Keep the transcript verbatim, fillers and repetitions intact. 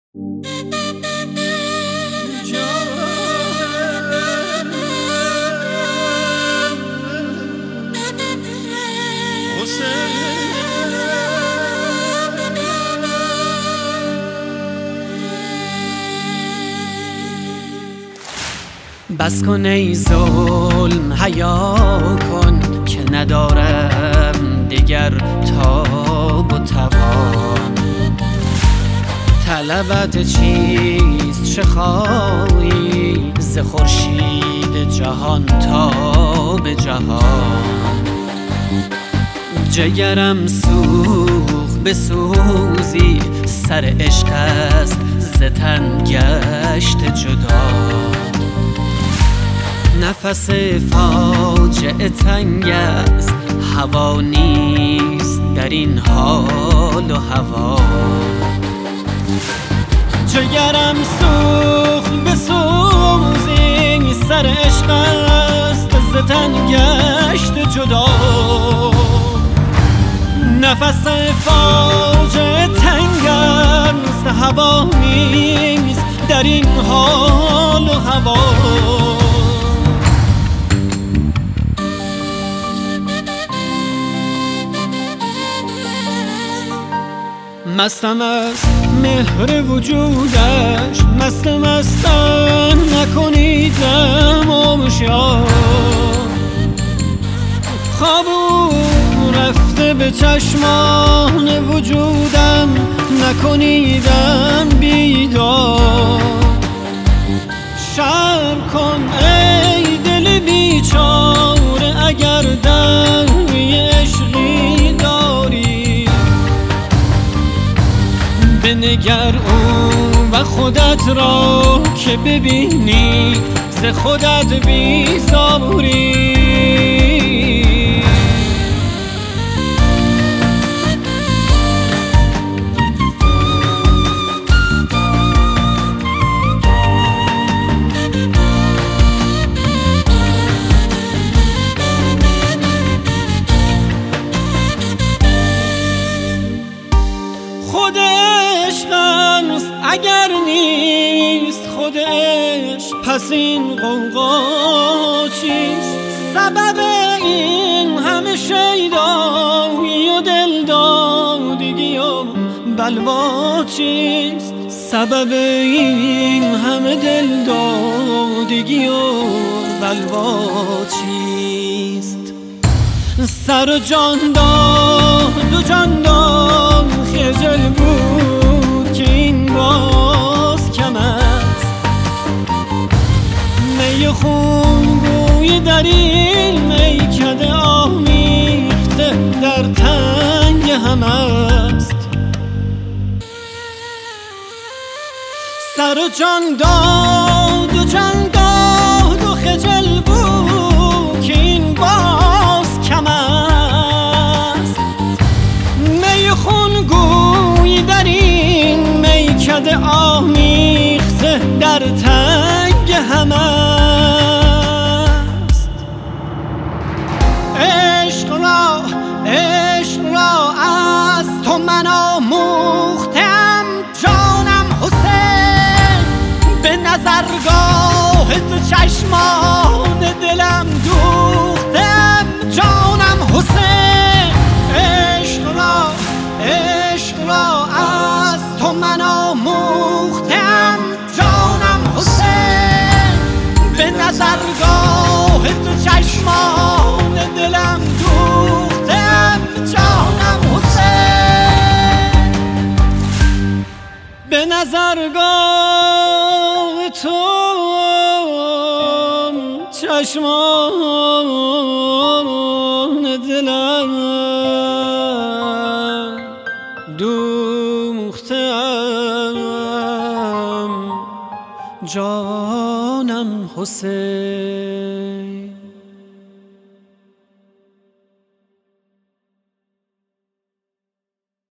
بس کن ای ظلم حیا کن که ندارم دیگر تاب و توان. طلبت چیست چه خواهی ز خورشید جهان تا به جهان. جگرم سوخت بسوزی سر عشق است ز تن گشت جدا. نفس فاجعه تنگ است هوا نیست در این حال و هوا. جگرم سوخت بسوزی سر عشق است ز تن گشت جدا. نفس فاجعه تنگ است هوا نیست در این حال و هوا. مستم از مهر وجودش مست مستن نکنیدم آموشیار. خواب او رفته به چشمان وجودم نکنیدم بیدار. شرم کن ای دل بیچاره اگر دعوی عشقی داری. بنگر او و خودت را که ببینی ز خودت بیزاری. خود عشق است اگر نیست خود عشق پس این غوغا چیست؟ سبب این همه شیدایی و دلدادگی و بلوا چیست؟ سبب این همه دلدادگی و بلوا چیست؟ سر و جان داد و جان داد خجل بود که این باز کم است. می خونگوی در این میکده آمیخته در تنگ هم است. سر و جان داد و جان داد و خجل بود که این باز کم است. می خونگوی در این میکده آمیخته در تنگ هم است. عشق را عشق را از تو من آموختم جانم حسین. به نظرگاه تو چشمان دلم دوختم جانم حسین. عشق را عشق را از تو من آموختم جانم حسین. به نظرگاه تو چشمان دلم دوختم جانم حسین. به نظرگاه تو چشمان دلم دوختم جانم حسین.